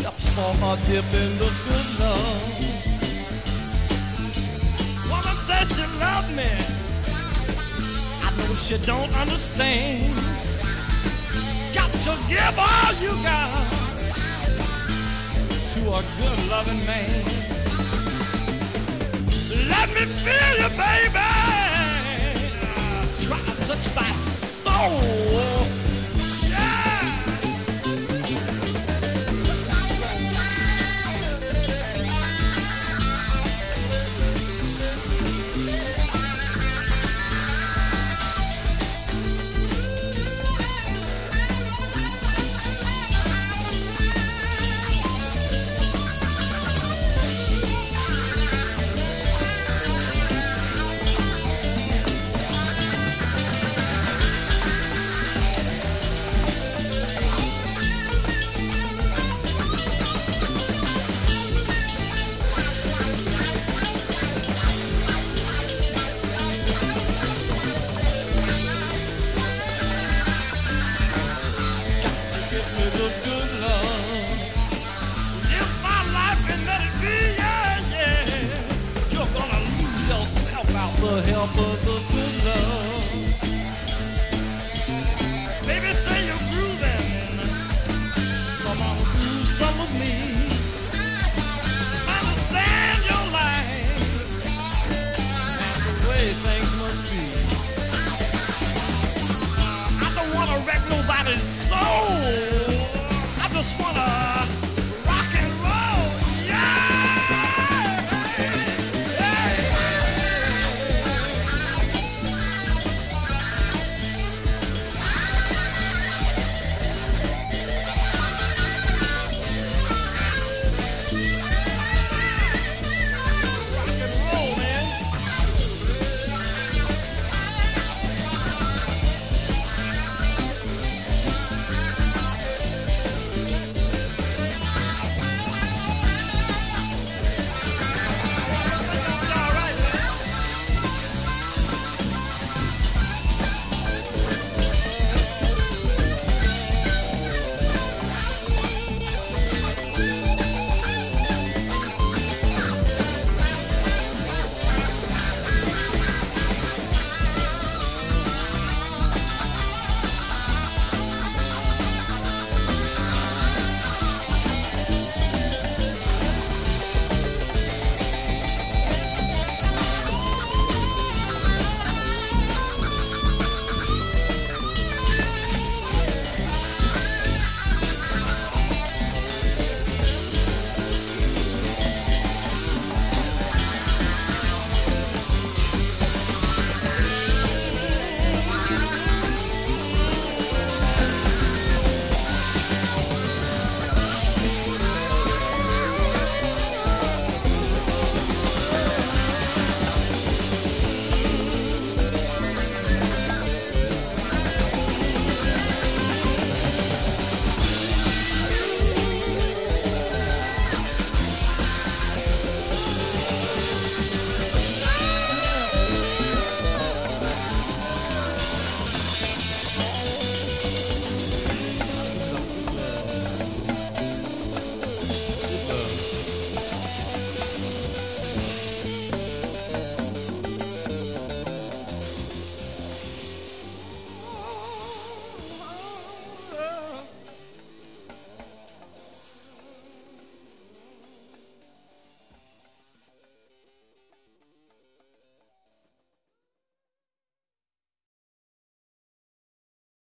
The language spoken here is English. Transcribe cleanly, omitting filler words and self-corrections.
lips for a dip in the good love. Woman says she loves me. I know she don't understand. Got to give all you got to a good loving man. Let me feel you, baby. Try to touch my soul. The help of the good love. Baby, say you're grooving. Come on, groove some of me.